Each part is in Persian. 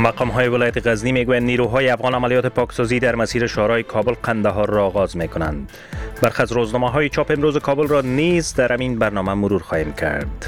مقام‌های ولایت غزنی میگویند نیروهای افغان عملیات پاکسازی در مسیر شهرهای کابل قندهار را آغاز میکنند. برخی از روزنامه‌های چاپ امروز کابل را نیز در این برنامه مرور خواهیم کرد.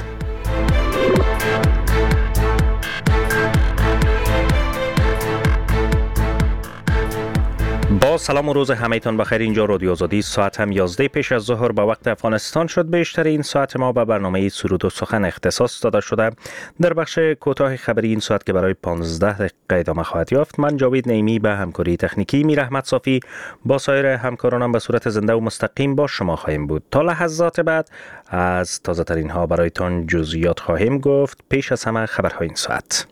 با سلام و روز همه‌تان بخیر. اینجا رادیو آزادی، ساعت هم 11 پیش از ظهر به وقت افغانستان شد. بیشتر این ساعت ما به برنامه سرود و سخن اختصاص داده شده. در بخش کوتاه خبری این ساعت که برای 15 دقیقه ادامه خواهد یافت، من جاوید نعیمی به همکاری تکنیکی، میر احمد صافی با سایر همکارانم به صورت زنده و مستقیم با شما خواهیم بود. تا لحظات بعد از تازه ترین ها برایتان جزئیات خواهیم گفت. پیش از همه خبرهای این ساعت.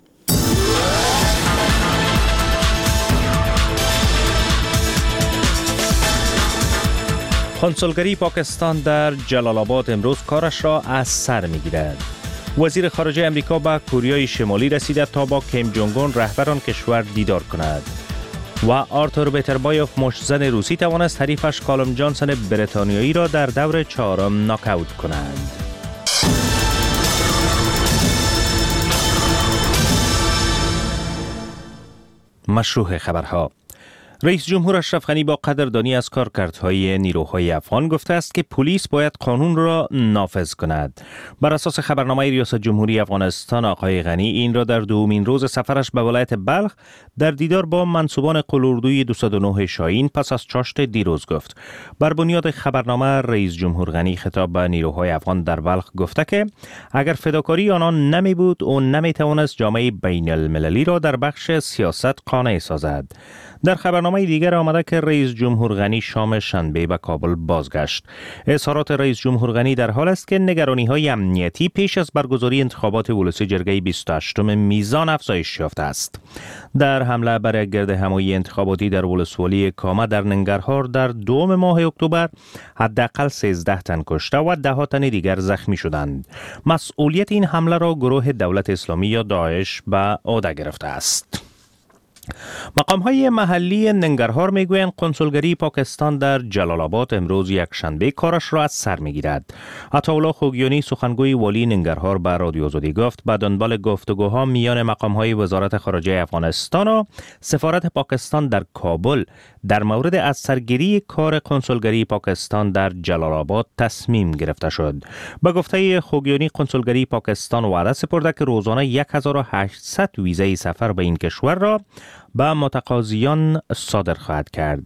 کنسولگری پاکستان در جلال آباد امروز کارش را از سر می‌گیرد. وزیر خارجه امریکا به کوریای شمالی رسیده تا با کیم جونگ اون رهبر آن کشور دیدار کند. و آرتور بیتربایوف مشت‌زن روسی توانست حریفش کالوم جانسن بریتانیایی را در دور چهارم ناکاوت کند. مشروع خبرها. رئیس جمهور اشرف غنی با قدردانی از کارکردهای نیروهای افغان گفته است که پلیس باید قانون را نافذ کند. بر اساس خبرنامه ریاست جمهوری افغانستان، آقای غنی این را در دومین روز سفرش به ولایت بلخ در دیدار با منصوبان قلوردوی 209 شاهین پس از چاشت دیروز گفت. بر بنیاد خبرنامه رئیس جمهور غنی خطاب به نیروهای افغان در بلخ گفته که اگر فداکاری آنان نمی بود او نمی توانست جامعه بین المللی را در بخش سیاست قانع سازد. در خبرنامه دیگر آمده که رئیس جمهور غنی شام شنبه به کابل بازگشت. اظهارات رئیس جمهور غنی در حال است که نگرانی‌های امنیتی پیش از برگزاری انتخابات ولسی جرگه 28 میزان افزایش یافته است. در حمله بر گرد همایی انتخاباتی در ولسوالی کامه در ننگرهار در دوم ماه اکتبر حداقل 13 تن کشته و 10 تن دیگر زخمی شدند. مسئولیت این حمله را گروه دولت اسلامی یا داعش به عهده گرفته است. مقام‌های محلی ننگرهار میگویند کنسولگری پاکستان در جلال آباد امروز یک شنبه کارش را از سر میگیرد. عطاالله خوگیانی سخنگوی والی ننگرهار به رادیو آزادی گفت به دنبال گفتگوها میان مقام‌های وزارت خارجه افغانستان و سفارت پاکستان در کابل در مورد از سرگیری کار کنسولگری پاکستان در جلال آباد تصمیم گرفته شد. به گفته خوگیانی کنسولگری پاکستان وعده سپرده که روزانه 1800 ویزه سفر به این کشور را به متقاضیان صادر خواهد کرد.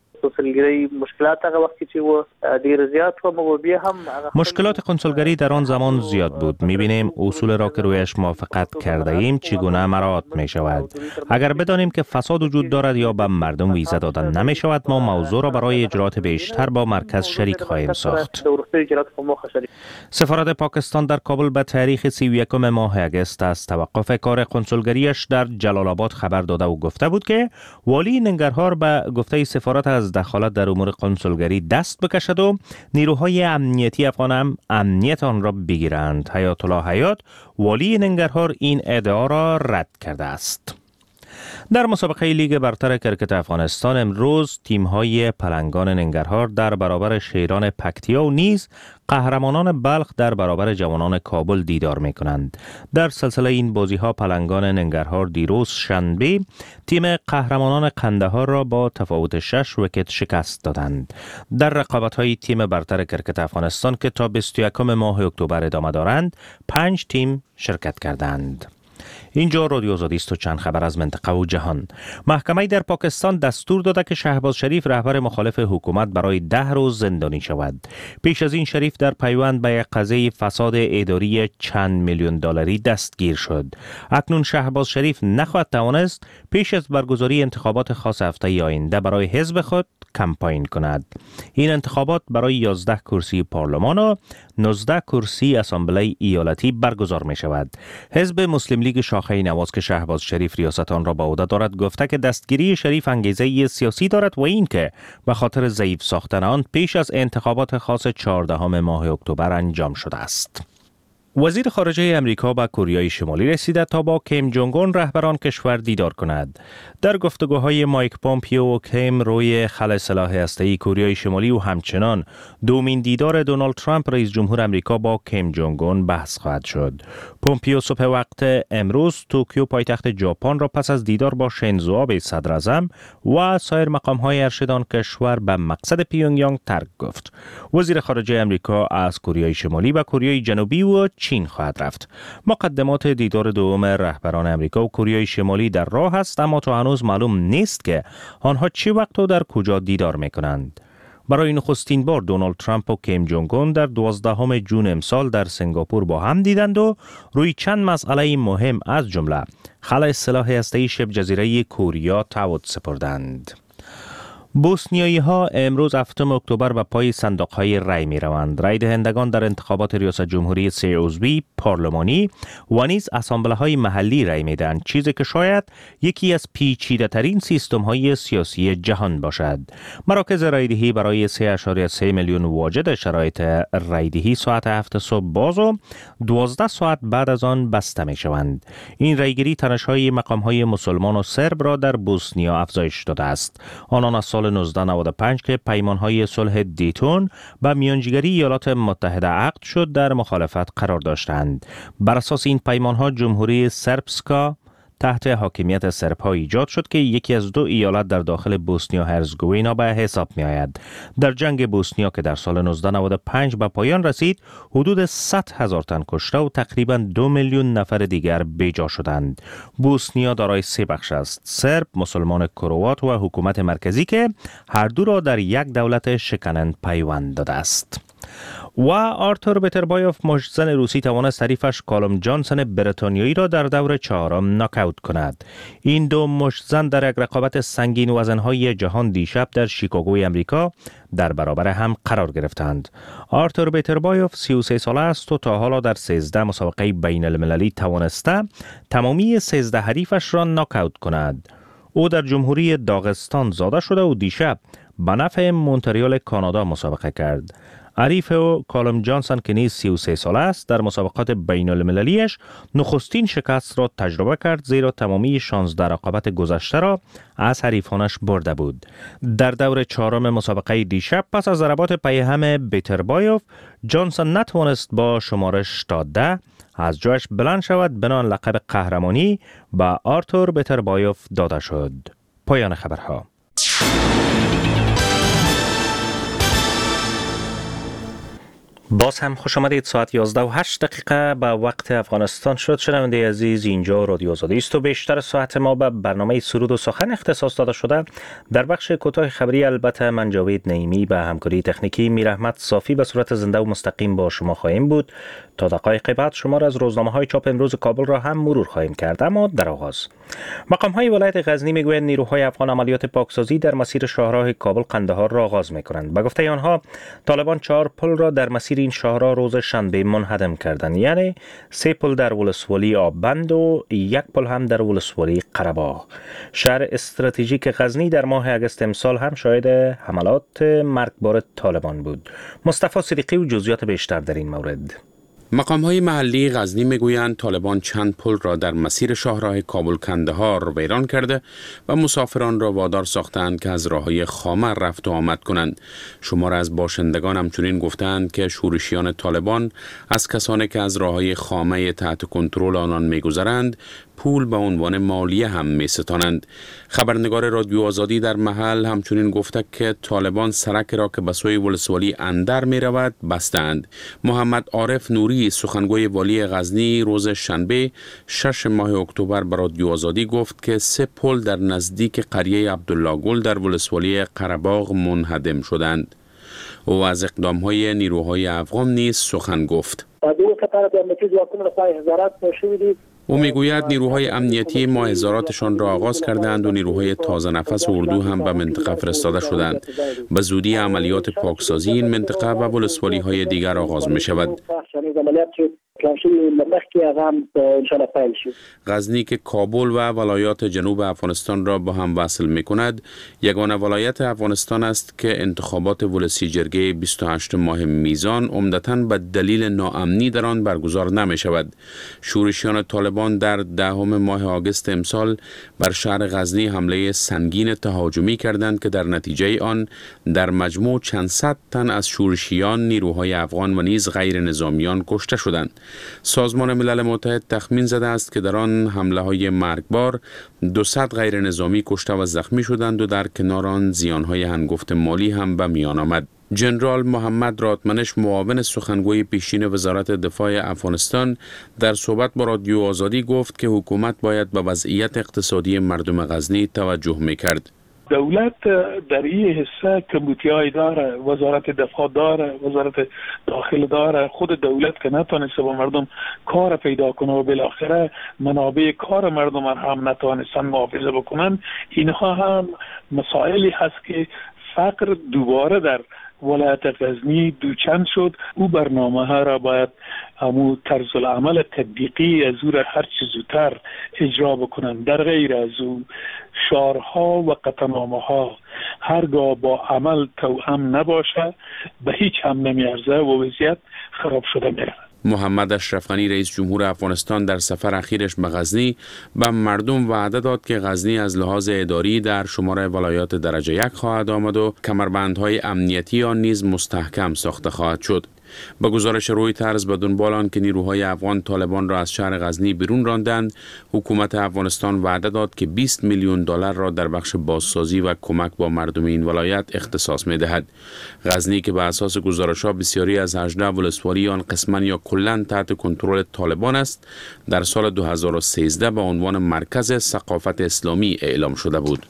مشکلات کنسولگری در آن زمان زیاد بود. می‌بینیم اصول را که رویش موافقت کرده ایم چگونه مراعات می شود. اگر بدانیم که فساد وجود دارد یا به مردم ویزه دادن نمی شود، ما موضوع را برای اجرات بیشتر با مرکز شریک خواهیم ساخت. سفارت پاکستان در کابل به تاریخ 31 ماه اگست از توقف کار کنسولگریش در جلال آباد خبر داده و گفته بود که والی ننگرهار به گفته سفارت از دخالت در امور کنسولگری دست بکشد و نیروهای امنیتی افغان هم امنیت آن را بگیرند. حیات الله حیات والی ننگرهار این ادعا را رد کرده است. در مسابقه لیگ برتر کرکت افغانستان امروز تیم‌های پلنگان ننگرهار در برابر شیران پکتیا و نیز قهرمانان بلخ در برابر جوانان کابل دیدار می‌کنند. در سلسله این بازی‌ها پلنگان ننگرهار دیروز شنبه تیم قهرمانان قندهار را با تفاوت 6 ویکت شکست دادند. در رقابت‌های تیم برتر کرکت افغانستان که تا 21 ماه اکتبر ادامه دارند 5 تیم شرکت کردند. اینجا رادیو آزادی است و چند خبر از منطقه و جهان. محکمه در پاکستان دستور داده که شهباز شریف رهبر مخالف حکومت برای 10 روز زندانی شود. پیش از این شریف در پیوند به یک قضیه فساد اداری چند میلیون دلاری دستگیر شد. اکنون شهباز شریف نخواهد توانست پیش از برگزاری انتخابات خاص هفته آینده برای حزب خود کمپاین کند. این انتخابات برای 11 کرسی پارلمان و 19 کرسی اسامبله ایالتی برگزار می شود. حزب مسلم لیگ شاخه نواز که شهباز شریف ریاست آن را به عهده دارد گفته که دستگیری شریف انگیزه سیاسی دارد و این که به خاطر ضعیف ساختن آن پیش از انتخابات خاص 14 ماه اکتبر انجام شده است. وزیر خارجه امریکا به کره شمالی رسیده تا با کیم جونگ اون رهبران کشور دیدار کند. در گفتگوهای مایک پومپیو و کیم روی خلع سلاح هسته‌ای کره شمالی و همچنان دومین دیدار دونالد ترامپ رئیس جمهور امریکا با کیم جونگ اون بحث خواهد شد. پومپیو صبح وقت امروز توکیو پایتخت ژاپن را پس از دیدار با شینزو آبه صدر اعظم و سایر مقام‌های ارشد آن کشور به مقصد پیونگیانگ ترک گفت. وزیر خارجه امریکا از کره شمالی و کره جنوبی و چین خواهد رفت. مقدمات دیدار دوم رهبران امریکا و کره شمالی در راه است، اما تا هنوز معلوم نیست که آنها چه وقت و در کجا دیدار می‌کنند. برای نخستین بار دونالد ترامپ و کیم جونگ اون در 12 ژوئن امسال در سنگاپور با هم دیدند و روی چند مسئله مهم از جمله خلع سلاح هسته‌ای شبه جزیره کوریا تعهد سپردند. بوسنیایی ها امروز 7 اکتبر به پای صندوق های رای می روند. رای دهندگان در انتخابات ریاست جمهوری 3 عضوی پارلمانی و نیز اسامبله های محلی رای می دهند، چیزی که شاید یکی از پیچیده ترین سیستم های سیاسی جهان باشد. مراکز رای دهی برای 3.3 میلیون واجد شرایط رای دهی ساعت 7 صبح باز و 12 ساعت بعد از آن بسته می شوند. این رایگیری تنش‌های مقام‌های مسلمان و سرب را در بوسنیا افزایش داده است. آنان از سال 1995 که پیمانهای صلح دیتون به میانجیگری ایالات متحده عقد شد در مخالفت قرار داشتند. بر اساس این پیمانها جمهوری سربسکا تحت حاکمیت سرب‌ها ایجاد شد که یکی از 2 ایالت در داخل بوسنیا هرزگوینا به حساب می آید. در جنگ بوسنیا که در سال 1995 به پایان رسید، حدود 100,000 تن کشته و تقریباً 2 میلیون نفر دیگر بیجا شدند. بوسنیا دارای 3 بخش است: سرب، مسلمان کروات و حکومت مرکزی که هر دو را در یک دولت شکنند پیوند داده است. و آرتور بیتربایوف مشتزن روسی توانست حریفش کالوم جانسن بریتانیایی را در دور 4 ناکاوت کند. این دو مشتزن در یک رقابت سنگین وزنهای جهان دیشب در شیکاگوی امریکا در برابر هم قرار گرفتند. آرتور بیتربایوف 33 ساله است و تا حالا در 13 مسابقه بین المللی توانسته تمامی 13 حریفش را ناکاوت کند. او در جمهوری داغستان زاده شده و دیشب به نفع مونتریال کانادا مسابقه کرد. حریف او کالوم جانسن که نیز 33 ساله است در مسابقات بین المللیش نخستین شکست را تجربه کرد، زیرا تمامی 16 رقابت گذشته را از حریفانش برده بود. در دور 4 مسابقه دیشب پس از ضربات پیهم بیتربایوف جانسن نتوانست با شمارش تا 10 از جایش بلند شود، بنان لقب قهرمانی به آرتور بیتربایوف داده شد. پایان خبرها. باز هم خوش آمدید. ساعت 11:08 به وقت افغانستان شد. شنونده عزیز، اینجا رادیو آزادی است و بیشتر ساعت ما به برنامه سرود و سخن اختصاص داده شده. در بخش کوتاه خبری البته من جاوید نعیمی به همکاری تکنیکی میر احمد صافی به صورت زنده و مستقیم با شما خواهیم بود. تا دقایق بعد شما را از روزنامه‌های چاپ امروز کابل را هم مرور خواهیم کرد. اما در آغاز مقام‌های ولایت غزنی میگویند نیروهای افغان عملیات پاکسازی در مسیر شاهراه کابل قندهار را آغاز می‌کنند. به گفته آنها طالبان 4 پل را در مسیر این شاهراه روز شنبه منهدم کردند، یعنی 3 پل در ولسوالی آبند و 1 پل هم در ولسوالی قره‌باغ. شهر استراتژیک غزنی در ماه اگست امسال هم شاهد حملات مرگبار طالبان بود. مصطفی صدیقی و جزئیات بیشتر در این مورد. مقام‌های محلی غزنی میگویند طالبان چند پل را در مسیر شاهراه کابل کندهار ویران کرده و مسافران را وادار ساختند که از راه‌های خامه رفت و آمد کنند. شمار از باشندگان همچنین گفتند که شورشیان طالبان از کسانی که از راه‌های خامه تحت کنترل آنان میگذرند پول به عنوان مالیه هم میستانند. خبرنگار رادیو آزادی در محل همچنین گفته که طالبان سرک را که به سوی ولسوالی اندر می رود بستند. محمد عارف نوری سخنگوی والی غزنی روز شنبه 6 ماه اکتبر به رادیو آزادی گفت که 3 پل در نزدیک قریه عبدالله گل در ولسوالی قره‌باغ منهدم شدند. او از اقدام‌های نیروهای افغان نیز سخن گفت. او میگوید نیروهای امنیتی ماهزاراتشان را آغاز کردند و نیروهای تازه نفس اردو هم به منطقه فرستاده شدند. به زودی عملیات پاکسازی این منطقه و ولسوالی های دیگر آغاز می شود. غزنی که کابل و ولایات جنوب افغانستان را با هم وصل می کند، یگانه ولایت افغانستان است که انتخابات ولسی جرگه 28 ماه میزان عمدتاً به دلیل ناامنی در آن برگزار نمی شود. شورشیان طالبان در 10 ماه آگوست امسال بر شهر غزنی حمله سنگین تهاجمی کردند که در نتیجه آن در مجموع چند صد تن از شورشیان، نیروهای افغان و نیز غیر نظامیان کشته شدند. سازمان ملل متحد تخمین زده است که در آن حمله های مرگبار 200 غیر نظامی کشته و زخمی شدند و در کنار آن زیانهای هنگفت مالی هم به میان آمد. جنرال محمد راتمنش، معاون سخنگوی پیشین وزارت دفاع افغانستان، در صحبت با رادیو آزادی گفت که حکومت باید به وضعیت اقتصادی مردم غزنی توجه می‌کرد. دولت در این حصه کمیته‌ای داره، وزارت دفاع داره، وزارت داخل داره. خود دولت که نتونسته با مردم کار پیدا کنه و بالاخره منابع کار مردم هم نتونستن محافظه بکنن، اینها هم مسائلی هست که فقر دوباره در ولایت غزنی دوچند شد. او برنامه ها را باید همون طرز العمل تطبیقی از او را هر چه زودتر اجرا بکنند. در غیر از او شعارها و قطعنامه ها هرگاه با عمل توأم نباشه به هیچ هم نمیارزه و وضعیت خراب شده میره. محمد اشرف غنی رئیس جمهور افغانستان در سفر اخیرش به غزنی به مردم وعده داد که غزنی از لحاظ اداری در شماره ولایات درجه 1 خواهد آمد و کمربندهای امنیتی آن نیز مستحکم ساخته خواهد شد. با گزارش رویترز به دنبال آن که نیروهای افغان طالبان را از شهر غزنی بیرون راندند، حکومت افغانستان وعده داد که 20 میلیون دلار را در بخش بازسازی و کمک با مردم این ولایت اختصاص می‌دهد. غزنی که به اساس گزارش‌ها بسیاری از 18 ولسوالی آن قسماً یا کلاً تحت کنترل طالبان است، در سال 2013 به عنوان مرکز ثقافت اسلامی اعلام شده بود.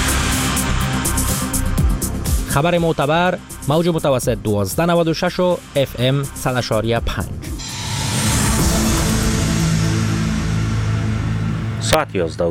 خبر معتبر، موج متوسط 1296 و FM 100.5. ساعت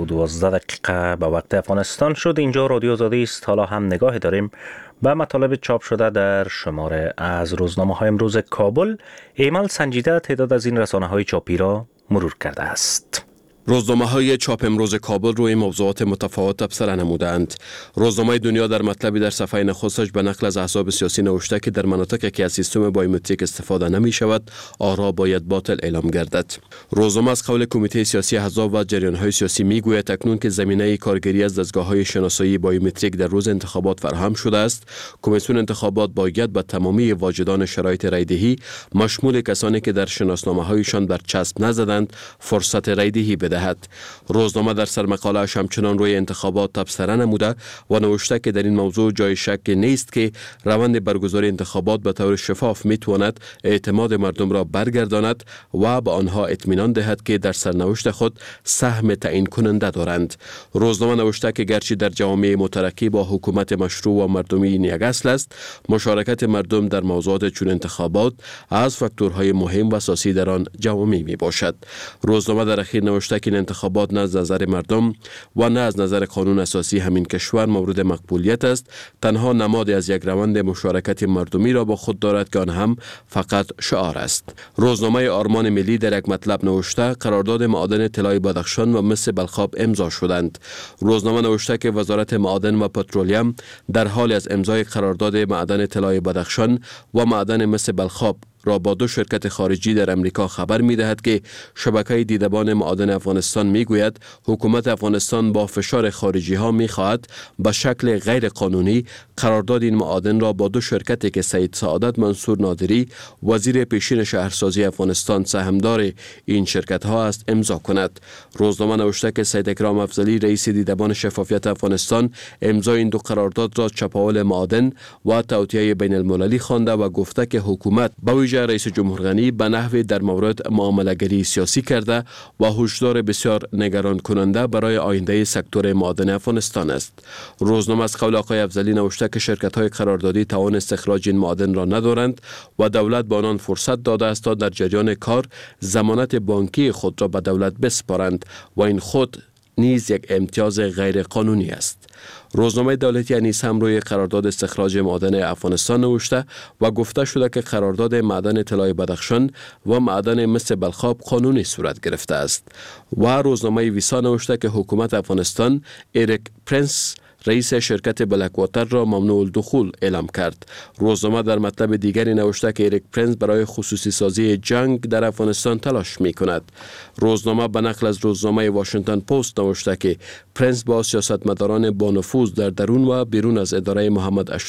11:12 به وقت افغانستان شد. اینجا رادیو آزادی است. حالا هم نگاه داریم به مطالب چاپ شده در شماره از روزنامه‌های امروز کابل. ایمال سنجیده تعداد از این رسانه‌های چاپی را مرور کرده است. روزنامه‌های چاپ امروز کابل روی موضوعات متفاوت تبصره نمودند. روزنامه دنیا در مطلبی در صفحه نخستش به نقل از احزاب سیاسی نوشته که در مناطقی که از سیستم بایومتریک استفاده نمی شود، آرا باید باطل اعلام گردد. روزنامه از قول کمیته سیاسی احزاب و جریان‌های سیاسی میگوید اکنون که زمینه کارگری از دستگاه‌های شناسایی بایومتریک در روز انتخابات فراهم شده است، کمیسیون انتخابات باید به تمامی واجدان شرایط رایدهی مشمول کسانی که در شناسنامه‌هایشان برچسب نزدند فرصت رایدهی بدهد. روزنامه در سرمقاله‌اش همچنان روی انتخابات تبصره نموده و نوشته که در این موضوع جای شک نیست که روند برگزاری انتخابات به طور شفاف میتواند اعتماد مردم را برگرداند و به آنها اطمینان دهد که در سرنوشت خود سهم تعیین کننده دارند. روزنامه نوشته که گرچه در جوامع مترقی با حکومت مشروع و مردمی یک اصل است، مشارکت مردم در موضوعات چون انتخابات از فاکتورهای مهم و اساسی در آن جوامع می باشد. روزنامه در اخیر نوشته که انتخابات نه از نظر مردم و نه از نظر قانون اساسی همین کشور مورد مقبولیت است، تنها نماد از یک روند مشارکت مردمی را با خود دارد که آن هم فقط شعار است. روزنامه آرمان ملی در یک مطلب نوشته قرارداد معادن طلای بدخشان و مس بلخاب امضا شدند. روزنامه نوشته که وزارت معادن و پترولیم در حال از امضای قرارداد معدن طلای بدخشان و معدن مس بلخاب را با دو شرکت خارجی در امریکا خبر می دهد که شبکه دیدبان معادن افغانستان می گوید حکومت افغانستان با فشار خارجی ها می خواهد به شکل غیر قانونی قرارداد این معادن را با دو شرکتی که سید سعادت منصور نادری وزیر پیشین شهرسازی افغانستان سهامدار این شرکت ها است امضا کند. روزنامه نوشته که سید اکرام افضلی رئیس دیدبان شفافیت افغانستان امضای این دو قرارداد را چپاول معادن و توطئه بین المللی خوانده و گفته که حکومت با رئیس جمهور غنی به نحوی در مورد معامله‌گری سیاسی کرده و هشدار بسیار نگران کننده برای آینده سکتور معادن افغانستان است. روزنامه از قول آقای افضلی نوشته که شرکت‌های قراردادی توان استخراج این معادن را ندارند و دولت به آنان فرصت داده است تا در جریان کار ضمانت بانکی خود را به دولت بسپارند و این خود نیز یک امتیاز غیر قانونی است. روزنامه دولتی نیز هم روی قرارداد استخراج معدن افغانستان نوشته و گفته شده که قرارداد معدن طلای بدخشان و معدن مس بلخاب قانونی صورت گرفته است. و روزنامه ویسا نوشته که حکومت افغانستان اریک پرنس رئیس شرکت بلکواتر را ممنوع الدخول اعلام کرد. روزنامه در مطلب دیگری نوشته که اریک پرنس برای خصوصی سازی جنگ در افغانستان تلاش می کند. روزنامه به نقل از روزنامه واشنگتن پست نوشته که پرنس با سیاستمداران با نفوذ در درون و بیرون از اداره محمد